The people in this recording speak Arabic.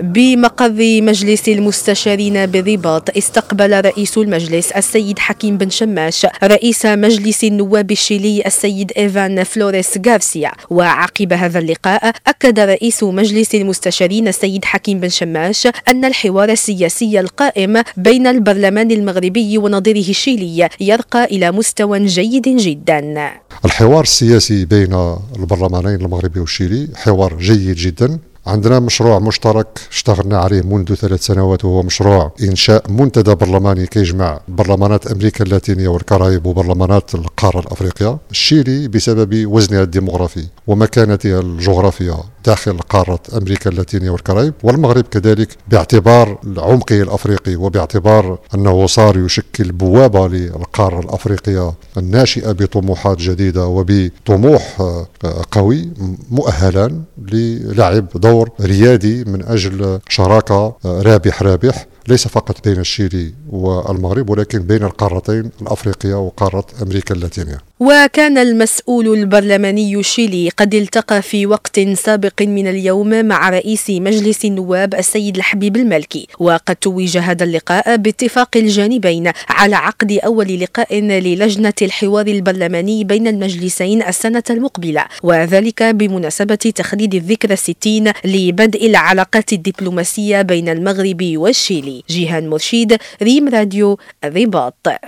بمقر مجلس المستشارين بالرباط استقبل رئيس المجلس السيد حكيم بن شماش رئيس مجلس النواب الشيلي السيد إيفان فلوريس غارسيا. وعقب هذا اللقاء أكد رئيس مجلس المستشارين السيد حكيم بن شماش أن الحوار السياسي القائم بين البرلمان المغربي ونظيره الشيلي يرقى إلى مستوى جيد جدا. الحوار السياسي بين البرلمانين المغربي والشيلي حوار جيد جدا. عندنا مشروع مشترك اشتغلنا عليه منذ 3 سنوات، وهو مشروع إنشاء منتدى برلماني كيجمع برلمانات أمريكا اللاتينية والكاريب وبرلمانات القارة الأفريقية. الشيلي بسبب وزنها الديمغرافي ومكانتها الجغرافية داخل قارة أمريكا اللاتينية والكاريب، والمغرب كذلك باعتبار عمقه الأفريقي وباعتبار أنه صار يشكل بوابة للقارة الأفريقية الناشئة بطموحات جديدة وبطموح قوي، مؤهلا للعب دور ريادي من أجل شراكة رابح ليس فقط بين الشيلي والمغرب ولكن بين القارتين الأفريقية وقارة أمريكا اللاتينية. وكان المسؤول البرلماني الشيلي قد التقى في وقت سابق من اليوم مع رئيس مجلس النواب السيد الحبيب المالكي، وقد توج هذا اللقاء باتفاق الجانبين على عقد أول لقاء للجنة الحوار البرلماني بين المجلسين السنة المقبلة، وذلك بمناسبة تخليد الذكرى 60 لبدء العلاقات الدبلوماسية بين المغرب والشيلي. جيهان مرشيد، ريم راديو الرباط.